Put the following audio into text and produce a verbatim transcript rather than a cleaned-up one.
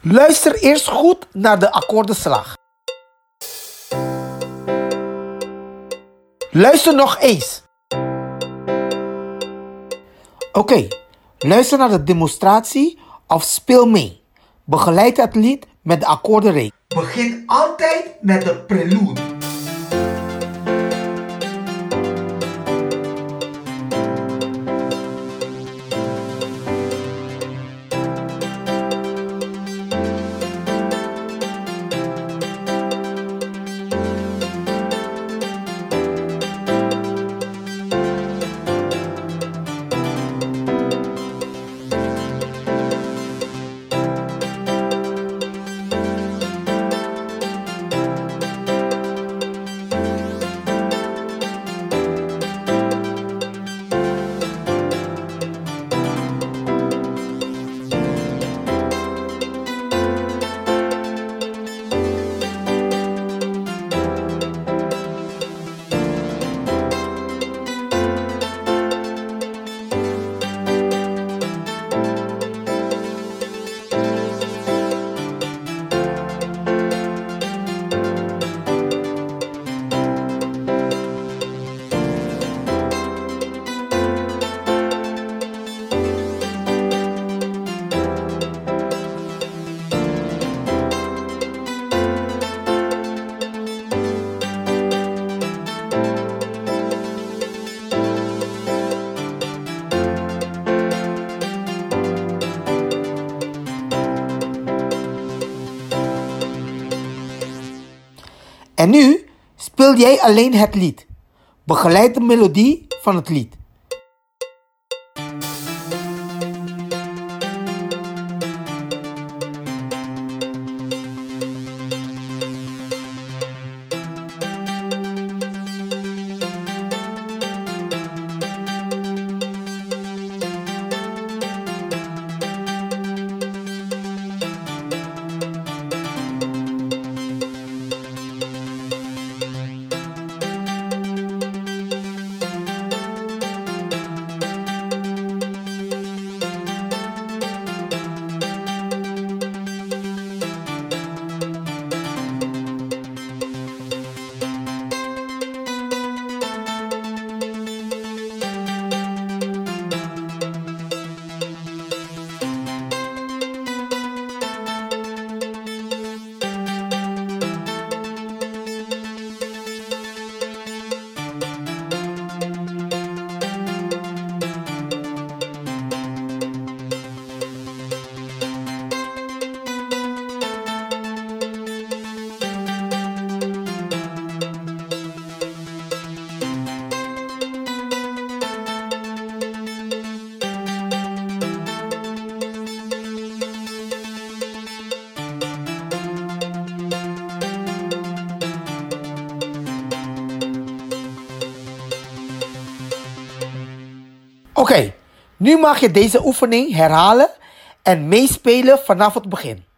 Luister eerst goed naar de akkoordenslag. Luister nog eens. Oké, okay, luister naar de demonstratie of speel mee. Begeleid het lied met de akkoordenreeks. Begin altijd met de prelude. En nu speel jij alleen het lied. Begeleid de melodie van het lied. Oké, okay, nu mag je deze oefening herhalen en meespelen vanaf het begin.